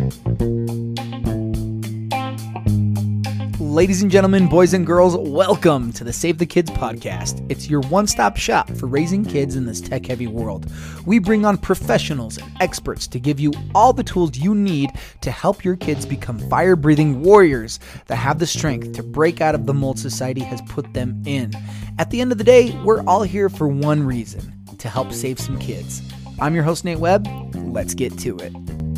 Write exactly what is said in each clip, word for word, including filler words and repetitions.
Ladies and gentlemen, boys and girls, welcome to the Save the Kids podcast. It's your one-stop shop for raising kids in this tech-heavy world. We bring on professionals and experts to give you all the tools you need to help your kids become fire-breathing warriors that have the strength to break out of the mold society has put them in. At the end of the day, we're all here for one reason, to help save some kids. I'm your host, Nate Webb. Let's get to it.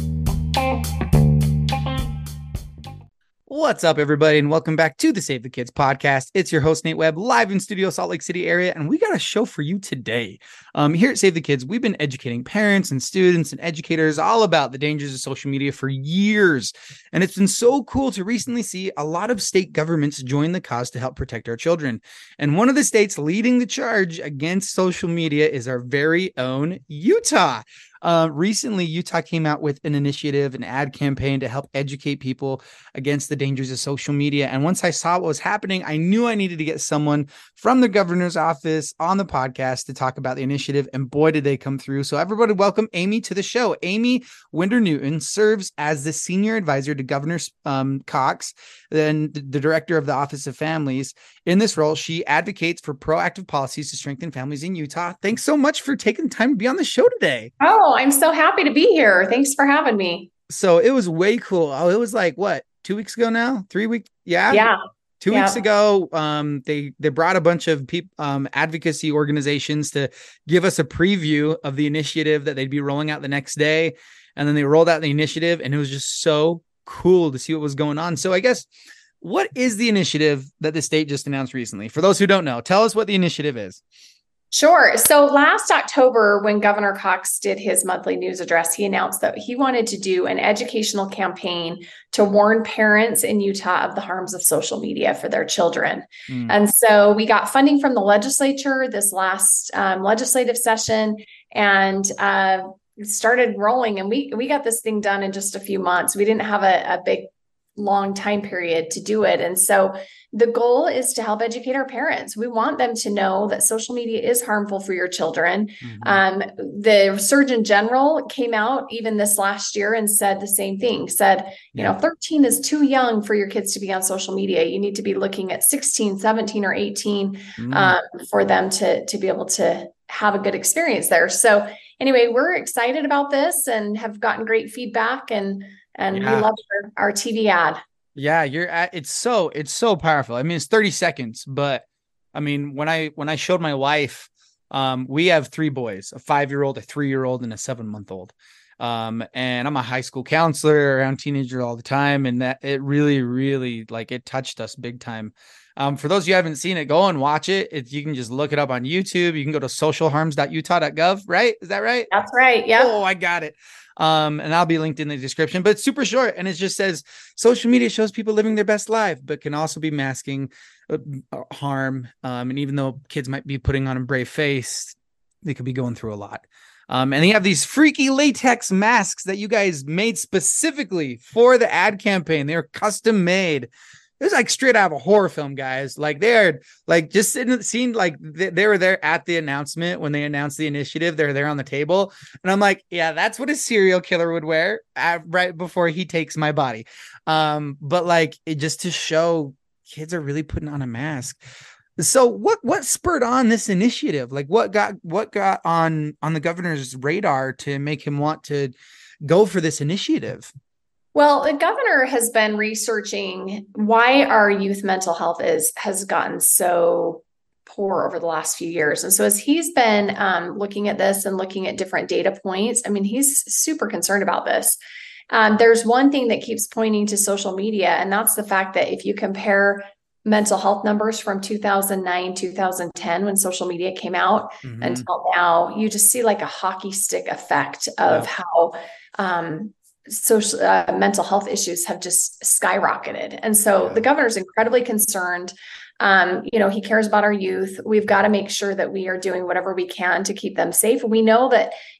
What's up, everybody, and welcome back to the Save the Kids podcast. It's your host, Nate Webb, live in studio, Salt Lake City area, and we got a show for you today. Um, here at Save the Kids, we've been educating parents and students and educators all about the dangers of social media for years, and it's been so cool to recently see a lot of state governments join the cause to help protect our children. And one of the states leading the charge against social media is our very own Utah. Uh, recently, Utah came out with an initiative, an ad campaign to help educate people against the dangers of social media. And once I saw what was happening, I knew I needed to get someone from the governor's office on the podcast to talk about the initiative. And boy, did they come through. So everybody welcome Amy to the show. Amy Winder-Newton serves as the senior advisor to Governor um, Cox, then the director of the Office of Families. In this role, she advocates for proactive policies to strengthen families in Utah. Thanks so much for taking time to be on the show today. Oh, I'm so happy to be here. Thanks for having me. So it was way cool. Oh, it was like, what, two weeks ago now? Three weeks? Yeah. Yeah. Two yeah. weeks ago, um, they, they brought a bunch of people, um, advocacy organizations to give us a preview of the initiative that they'd be rolling out the next day. And then they rolled out the initiative, and it was just so cool to see what was going on. So I guess, what is the initiative that the state just announced recently? For those who don't know, tell us what the initiative is. Sure. So last October, when Governor Cox did his monthly news address, he announced that he wanted to do an educational campaign to warn parents in Utah of the harms of social media for their children. Mm. And so we got funding from the legislature this last um, legislative session, and uh, started rolling. And we we got this thing done in just a few months. We didn't have a, a big long time period to do it. And so the goal is to help educate our parents. We want them to know that social media is harmful for your children. Mm-hmm. Um, the Surgeon General came out even this last year and said the same thing, said, you yeah. know, thirteen is too young for your kids to be on social media. You need to be looking at sixteen, seventeen, or eighteen mm-hmm. um, for them to, to be able to have a good experience there. So anyway, we're excited about this and have gotten great feedback, and And yeah. we love our, our T V ad. Yeah, you're at, it's so, it's so powerful. I mean, it's thirty seconds, but I mean, when I, when I showed my wife, um, we have three boys, a five-year-old, a three-year-old, and a seven-month-old. Um, and I'm a high school counselor around teenagers all the time. And that it really, really like it touched us big time. Um, for those of you who haven't seen it, go and watch it. It, you can just look it up on YouTube. You can go to social harms dot utah dot gov, right? Is that right? That's right. Yeah. Oh, I got it. Um, and I'll be linked in the description, but it's super short. And it just says social media shows people living their best life, but can also be masking uh, harm. Um, and even though kids might be putting on a brave face, they could be going through a lot. Um, and they have these freaky latex masks that you guys made specifically for the ad campaign. They're custom made. It was like straight out of a horror film, guys. Like they're like just sitting, seeing like they, they were there at the announcement when they announced the initiative. They're there on the table, and I'm like, yeah, that's what a serial killer would wear at, right before he takes my body. Um, but like it just to show kids are really putting on a mask. So what what spurred on this initiative? Like what got what got on on the governor's radar to make him want to go for this initiative? Well, the governor has been researching why our youth mental health is has gotten so poor over the last few years. And so as he's been um, looking at this and looking at different data points, I mean, he's super concerned about this. Um, there's one thing that keeps pointing to social media, and that's the fact that if you compare mental health numbers from two thousand nine, two thousand ten, when social media came out mm-hmm. until now, you just see like a hockey stick effect of yeah. how um, social uh, mental health issues have just skyrocketed. And so yeah. the governor's incredibly concerned. Um, you know, he cares about our youth. We've got to make sure that we are doing whatever we can to keep them safe. We know that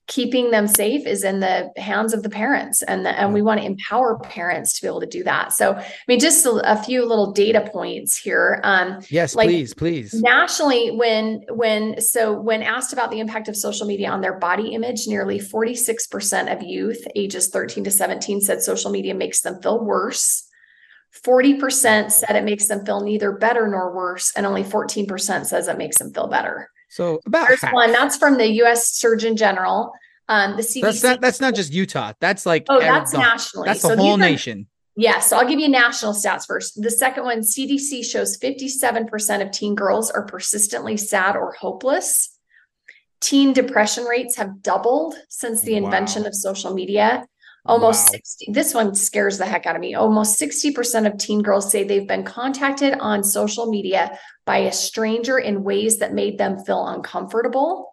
keeping them safe is in the hands of the parents, and the, and we want to empower parents to be able to do that. So, I mean, just a, a few little data points here. Um, yes, like please, please. Nationally, when when so when asked about the impact of social media on their body image, nearly forty-six percent of youth ages thirteen to seventeen said social media makes them feel worse. forty percent said it makes them feel neither better nor worse, and only fourteen percent says it makes them feel better. So about There's half. one that's from the U S Surgeon General. Um, the C D C. That's not, that's not just Utah. That's like oh, that's the, nationally. That's the so whole nation. Yes. Yeah, so I'll give you national stats first. The second one, C D C shows fifty-seven percent of teen girls are persistently sad or hopeless. Teen depression rates have doubled since the invention wow. of social media. Almost wow. sixty. This one scares the heck out of me. Almost sixty percent of teen girls say they've been contacted on social media by a stranger in ways that made them feel uncomfortable.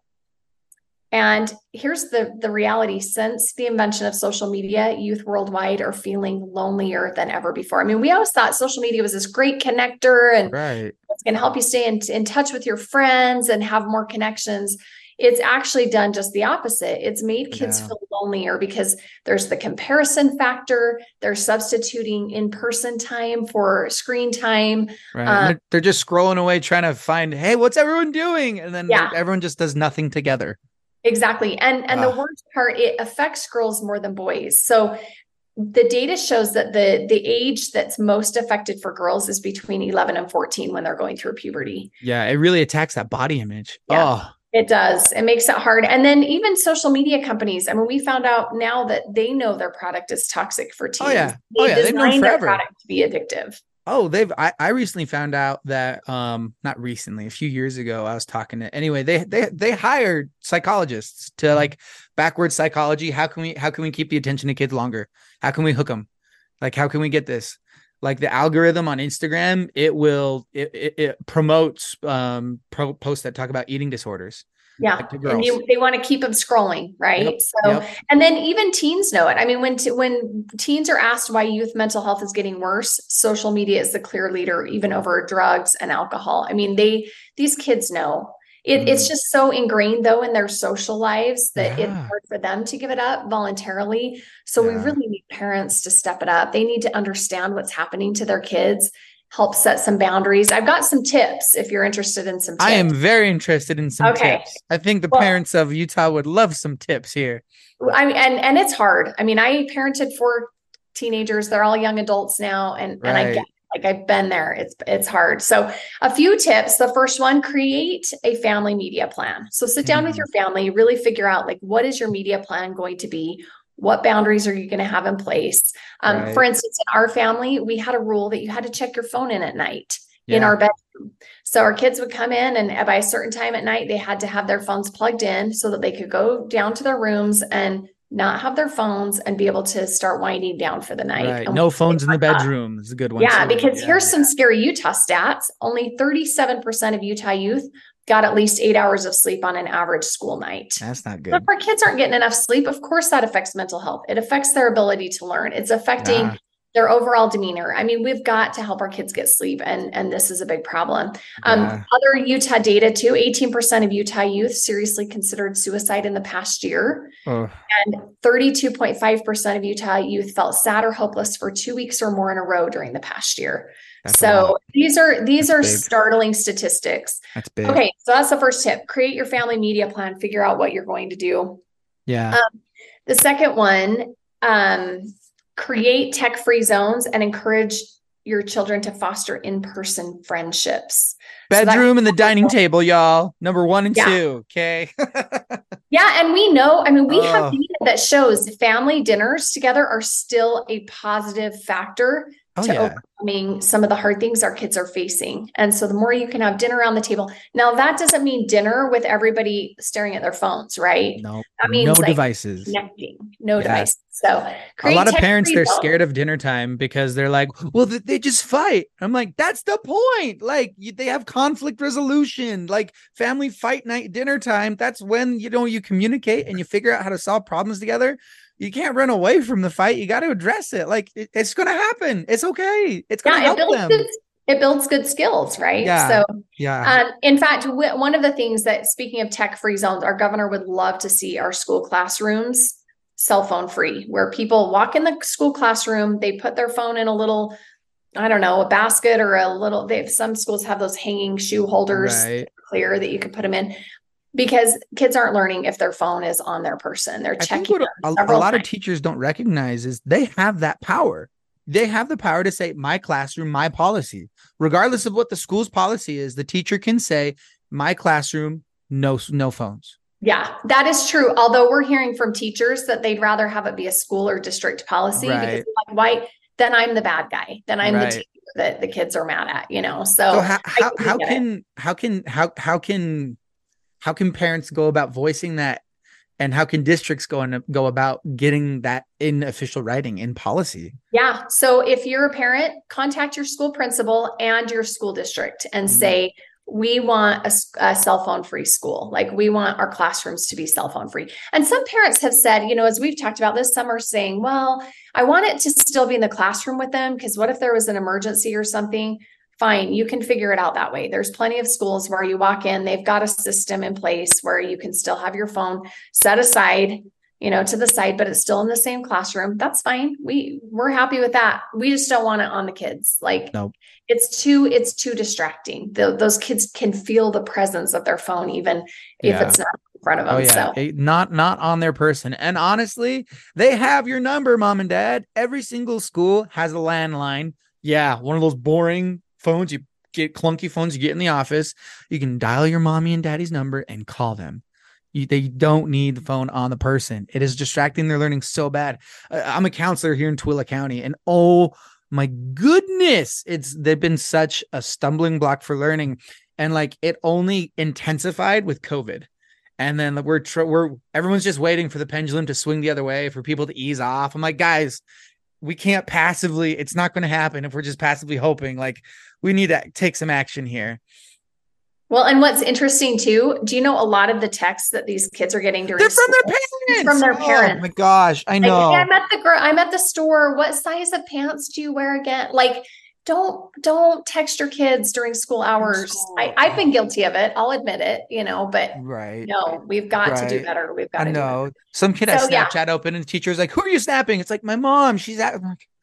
And here's the, the reality. Since the invention of social media, youth worldwide are feeling lonelier than ever before. I mean, we always thought social media was this great connector and right. it's going to help you stay in, in touch with your friends and have more connections. It's actually done just the opposite. It's made kids yeah. feel lonelier because there's the comparison factor. They're substituting in-person time for screen time. Right. Um, they're, they're just scrolling away, trying to find, hey, what's everyone doing? And then yeah. everyone just does nothing together. Exactly. And, and the worst part, it affects girls more than boys. So the data shows that the, the age that's most affected for girls is between eleven and fourteen when they're going through puberty. Yeah. It really attacks that body image. Yeah. Oh. It does. It makes it hard. And then even social media companies, I mean, we found out now that they know their product is toxic for teens. Oh, yeah. They oh, yeah. They've known their forever. product to be addictive. Oh, they've, I, I recently found out that, um, not recently, a few years ago, I was talking to, anyway, they, they, they hired psychologists to like backwards psychology. How can we, how can we keep the attention of kids longer? How can we hook them? Like, how can we get this? Like the algorithm on Instagram, it will, it, it, it promotes um, pro posts that talk about eating disorders. Yeah. Like and you, they want to keep them scrolling. Right. Yep, so, yep. and then even teens know it. I mean, when, t- when teens are asked why youth mental health is getting worse, social media is the clear leader, even over drugs and alcohol. I mean, they, these kids know it. Mm. It's just so ingrained though in their social lives that yeah. it's hard for them to give it up voluntarily. So yeah. we really need parents to step it up. They need to understand what's happening to their kids, help set some boundaries. I've got some tips if you're interested in some tips. I am very interested in some okay. tips. I think the well, parents of Utah would love some tips here. I mean, and, and it's hard. I mean, I parented four teenagers. They're all young adults now. And, right. and I get like, I've been there. It's, it's hard. So a few tips. The first one, create a family media plan. So sit down mm. with your family, really figure out like, what is your media plan going to be? What boundaries are you going to have in place? Um, right. For instance, in our family, we had a rule that you had to check your phone in at night yeah. in our bedroom. So our kids would come in and by a certain time at night, they had to have their phones plugged in so that they could go down to their rooms and not have their phones and be able to start winding down for the night. Right. No phones in the bedroom is a good one. Yeah, too. because yeah. here's some scary Utah stats. Only thirty-seven percent of Utah youth got at least eight hours of sleep on an average school night. That's not good. So if our kids aren't getting enough sleep, of course that affects mental health. It affects their ability to learn. It's affecting yeah. their overall demeanor. I mean, we've got to help our kids get sleep, and, and this is a big problem. Um, yeah. Other Utah data too, eighteen percent of Utah youth seriously considered suicide in the past year. Oh. And thirty-two point five percent of Utah youth felt sad or hopeless for two weeks or more in a row during the past year. That's so these are, these that's are big. startling statistics. That's big. Okay. So that's the first tip. Create your family media plan, figure out what you're going to do. Yeah. Um, the second one, um, create tech-free zones and encourage your children to foster in-person friendships. Bedroom so and the dining table, y'all. Number one and yeah. two. Okay. Yeah. And we know, I mean, we oh. have data that shows family dinners together are still a positive factor oh, to yeah. overcoming some of the hard things our kids are facing. And so the more you can have dinner around the table. Now that doesn't mean dinner with everybody staring at their phones, right? No, that means no like devices. Connecting, no yeah. devices. So a lot of parents, they're zone. scared of dinner time because they're like, well, th- they just fight. I'm like, that's the point. Like you, they have conflict resolution, like family fight night, dinner time. That's when, you know, you communicate and you figure out how to solve problems together. You can't run away from the fight. You got to address it. Like it, it's going to happen. It's okay. It's going to yeah, help it builds them. This, it builds good skills, right? Yeah. So, Yeah. um, in fact, w- one of the things that, speaking of tech-free zones, our governor would love to see our school classrooms cell phone free, where people walk in the school classroom, they put their phone in a little, I don't know, a basket or a little, they have, some schools have those hanging shoe holders, Right. clear, that you can put them in, because kids aren't learning if their phone is on their person. They're I think checking what a, them a several lot times. of teachers don't recognize is they have that power. They have the power to say, my classroom, my policy. Regardless of what the school's policy is, the teacher can say, my classroom, no, no phones. Yeah, that is true. Although we're hearing from teachers that they'd rather have it be a school or district policy, Right. because like, why? Then I'm the bad guy. Then I'm Right. the teacher that the kids are mad at, you know? So, So how, how, I how get it. can, how can, how, how can, how can parents go about voicing that? And how can districts go and go about getting that in official writing, in policy? Yeah. So if you're a parent, contact your school principal and your school district and Mhm. say, we want a, s- a cell phone free school. Like, we want our classrooms to be cell phone free. And some parents have said, you know, as we've talked about this, some are saying, well, I want it to still be in the classroom with them, because what if there was an emergency or something? Fine, you can figure it out that way. There's plenty of schools where you walk in, they've got a system in place where you can still have your phone set aside, you know, to the side, but it's still in the same classroom. That's fine. We we're happy with that. We just don't want it on the kids. Like, Nope. it's too it's too distracting. The, those kids can feel the presence of their phone, even if Yeah. it's not in front of them. Oh yeah, So It- not not on their person. And honestly, they have your number, mom and dad. Every single school has a landline. Yeah, one of those boring phones you get, clunky phones you get in the office. You can dial your mommy and daddy's number and call them. You, they don't need the phone on the person. It is distracting their learning so bad. Uh, I'm a counselor here in Tooele County, and oh my goodness, it's they've been such a stumbling block for learning, and like it only intensified with COVID. And then we're tr- we're everyone's just waiting for the pendulum to swing the other way, for people to ease off. I'm like, guys, we can't passively. It's not going to happen if we're just passively hoping. Like, we need to take some action here. well, and what's interesting too, do you know a lot of the texts that these kids are getting during They're from school their is parents. from their Oh parents? my gosh, I Like, know. hey, I'm at the girl, I'm at the store. What size of pants do you wear again? Like, don't don't text your kids during school hours. school. I, I've been guilty of it. I'll admit it, you know, but Right. no, we've got to do Right. better. We've got I to do better. know. Some kid has So, yeah. Snapchat open and the teacher's like, who are you snapping? It's like, my mom. She's at. I'm like,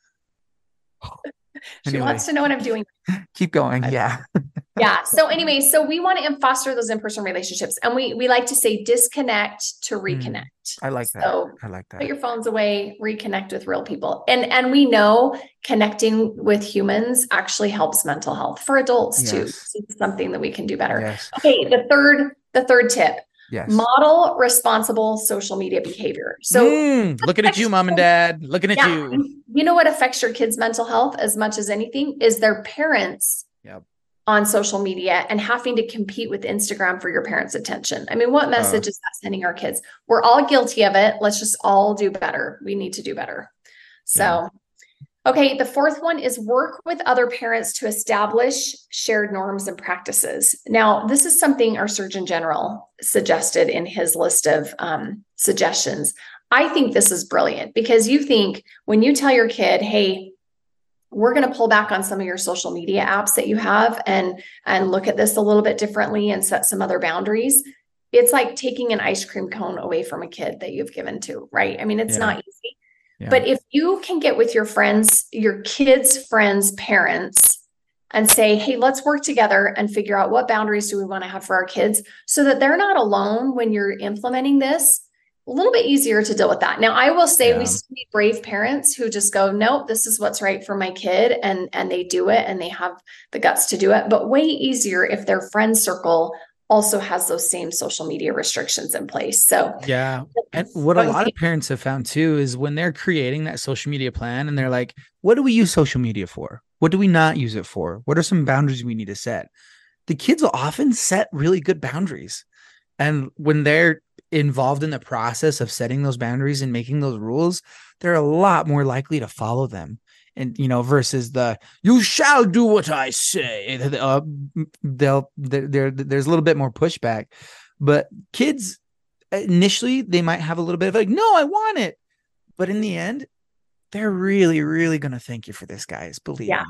She anyway, wants to know what I'm doing. keep going. Yeah. Yeah. So anyway, so we want to foster those in-person relationships, and we we like to say disconnect to reconnect. I like that. So I like that. put your phones away, reconnect with real people. And and we know connecting with humans actually helps mental health for adults too. Yes. It's something that we can do better. Yes. Okay, the third the third tip. Yes. Model responsible social media behavior. So Mm, looking at you, mom and dad. Looking at yeah, you. you know what affects your kids' mental health as much as anything is their parents Yep. on social media and having to compete with Instagram for your parents' attention. I mean, what message Uh. is that sending our kids? We're all guilty of it. Let's just all do better. We need to do better. So, Yeah. okay, the fourth one is work with other parents to establish shared norms and practices. Now, this is something our Surgeon General suggested in his list of um, suggestions. I think this is brilliant, because you think when you tell your kid, hey, we're going to pull back on some of your social media apps that you have and and look at this a little bit differently and set some other boundaries. It's like taking an ice cream cone away from a kid that you've given to, right? I mean, it's Yeah. not easy. Yeah. But if you can get with your friends, your kids' friends' parents, and say, hey, let's work together and figure out what boundaries do we want to have for our kids so that they're not alone when you're implementing this, a little bit easier to deal with that. Now, I will say Yeah. we see brave parents who just go, nope, this is what's right for my kid. And, and they do it and they have the guts to do it, but way easier if their friend circle also has those same social media restrictions in place. So Yeah. And what a lot of parents have found too is when they're creating that social media plan and they're like, what do we use social media for? What do we not use it for? What are some boundaries we need to set? The kids will often set really good boundaries. And when they're involved in the process of setting those boundaries and making those rules, they're a lot more likely to follow them. And, you know, versus the, you shall do what I say. Uh, they'll, there, there's a little bit more pushback, but kids initially, they might have a little bit of like, no, I want it. But in the end, they're really, really going to thank you for this, guys. Believe Yeah. me.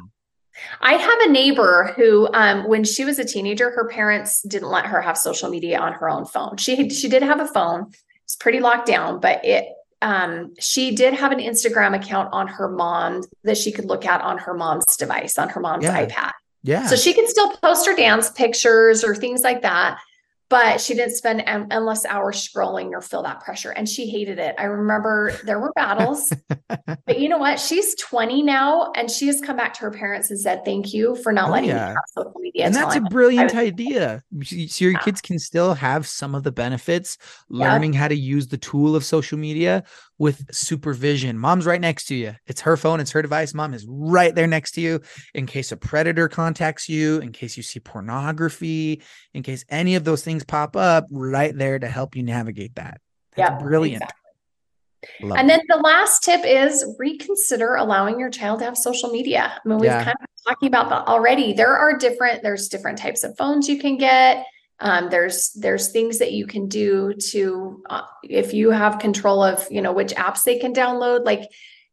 I have a neighbor who, um, when she was a teenager, her parents didn't let her have social media on her own phone. She she did have a phone. It's pretty locked down, but it um, she did have an Instagram account on her mom that she could look at on her mom's device, on her mom's Yeah. iPad. Yeah. So she could still post her dance pictures or things like that, but she didn't spend en- endless hours scrolling or feel that pressure. And she hated it. I remember there were battles. But you know what? She's twenty now, and she has come back to her parents and said, thank you for not Oh, letting me yeah. have social media. And until that's a I'm- I brilliant was- idea. So your Yeah. kids can still have some of the benefits, Yeah. learning how to use the tool of social media with supervision. Mom's right next to you. It's her phone, it's her device. Mom is right there next to you in case a predator contacts you, in case you see pornography, in case any of those things pop up, right there to help you navigate that. That's Yeah, brilliant. exactly. Love And it. then the last tip is reconsider allowing your child to have social media. I mean, we've Yeah. kind of been talking about that already. There are different, there's different types of phones you can get. Um, there's there's things that you can do to, uh, if you have control of, you know, which apps they can download. Like,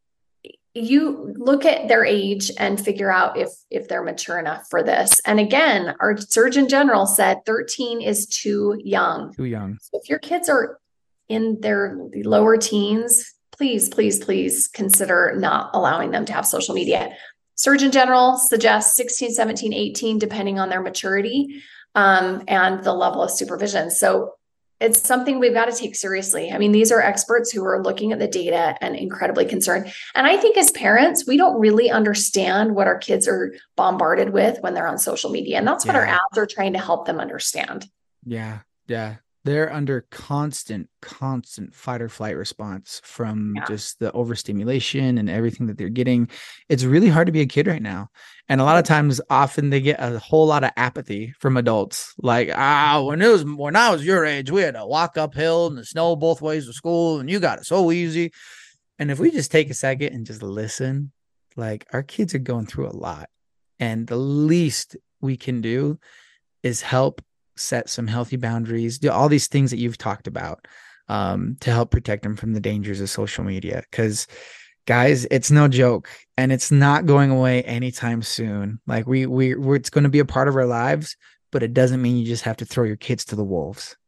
you look at their age and figure out if if they're mature enough for this. And again, our Surgeon General said thirteen is too young. Too young. So if your kids are in their lower teens, please, please, please consider not allowing them to have social media. Surgeon General suggests sixteen, seventeen, eighteen, depending on their maturity um, and the level of supervision. So it's something we've got to take seriously. I mean, these are experts who are looking at the data and incredibly concerned. And I think as parents, we don't really understand what our kids are bombarded with when they're on social media. And that's what our Yeah. apps are trying to help them understand. Yeah. Yeah. They're under constant, constant fight or flight response from Yeah. just the overstimulation and everything that they're getting. It's really hard to be a kid right now. And a lot of times, often they get a whole lot of apathy from adults. Like, ah, when it was when I was your age, we had to walk uphill and the snow both ways to school, and you got it so easy. And if we just take a second and just listen, like, our kids are going through a lot. And the least we can do is help set some healthy boundaries, do all these things that you've talked about um, to help protect them from the dangers of social media. Because, guys, it's no joke, and it's not going away anytime soon. Like we we we're, it's going to be a part of our lives, but it doesn't mean you just have to throw your kids to the wolves.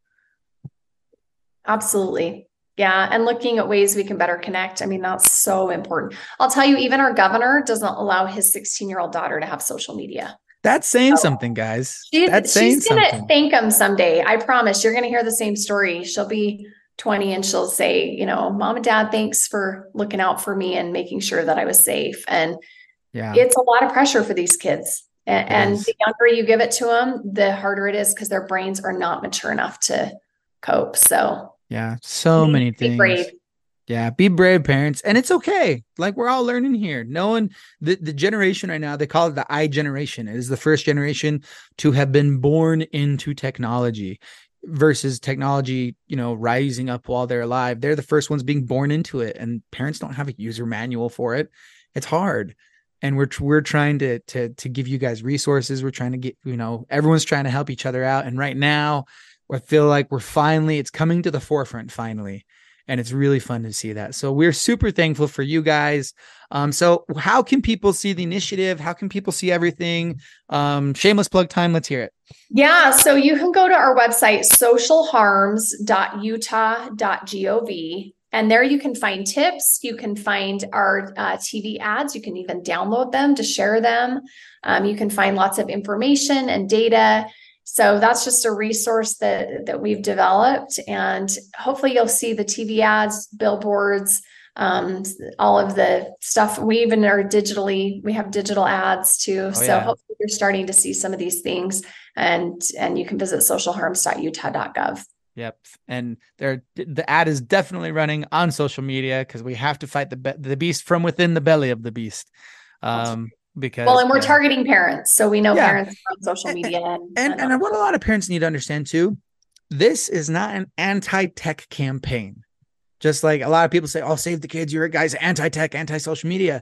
Absolutely. Yeah. And looking at ways we can better connect. I mean, that's so important. I'll tell you, even our governor doesn't allow his sixteen year old daughter to have social media. That's saying So, something, guys. She's, That's saying she's going to something. thank him someday. I promise you're going to hear the same story. She'll be twenty and she'll say, you know, mom and dad, thanks for looking out for me and making sure that I was safe. And Yeah. it's a lot of pressure for these kids. And, It and is. the younger you give it to them, the harder it is because their brains are not mature enough to cope. So Yeah. So be- many be things. brave. Yeah, be brave, parents. And it's okay. Like, we're all learning here. No one, the, the generation right now, they call it the I generation. It is the first generation to have been born into technology versus technology, you know, rising up while they're alive. They're the first ones being born into it. And parents don't have a user manual for it. It's hard. And we're we're trying to to to give you guys resources. We're trying to get, you know, everyone's trying to help each other out. And right now, I feel like we're finally, it's coming to the forefront finally. And it's really fun to see that. So we're super thankful for you guys. Um, so how can people see the initiative? How can people see everything? Um, shameless plug time. Let's hear it. Yeah, so you can go to our website, social harms dot utah dot gov, and there you can find tips. You can find our uh, T V ads. You can even download them to share them. Um, you can find lots of information and data. So that's just a resource that, that we've developed, and hopefully you'll see the T V ads, billboards, um, all of the stuff. We even are digitally, we have digital ads too. Oh, so yeah. hopefully you're starting to see some of these things, and, and you can visit social harms dot utah dot gov. Yep. And there, the ad is definitely running on social media because we have to fight the be- the beast from within the belly of the beast. Um, because Well, and we're yeah. targeting parents. So we know Yeah. parents are on social media. And, And, and what a lot of parents need to understand too, this is not an anti-tech campaign. Just like a lot of people say, oh, save the kids. You're guys anti-tech, anti-social media.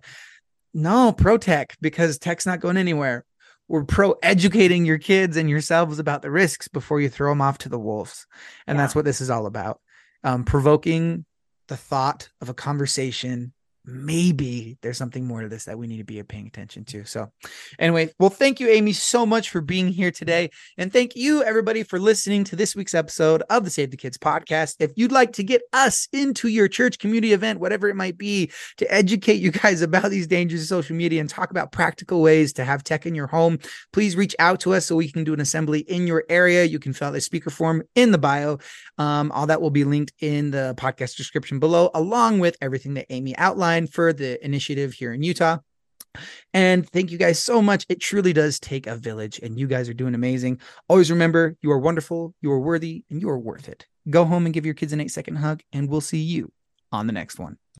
No, pro-tech, because tech's not going anywhere. We're pro-educating your kids and yourselves about the risks before you throw them off to the wolves. And Yeah. that's what this is all about. Um, provoking the thought of a conversation, maybe there's something more to this that we need to be paying attention to. So anyway, well, thank you, Amy, so much for being here today. And thank you, everybody, for listening to this week's episode of the Save the Kids podcast. If you'd like to get us into your church community event, whatever it might be, to educate you guys about these dangers of social media and talk about practical ways to have tech in your home, please reach out to us so we can do an assembly in your area. You can fill out the speaker form in the bio. Um, all that will be linked in the podcast description below, along with everything that Amy outlined for the initiative here in Utah. And thank you guys so much. It truly does take a village, and you guys are doing amazing. Always remember, you are wonderful, you are worthy, and you are worth it. Go home and give your kids an eight second hug, and we'll see you on the next one.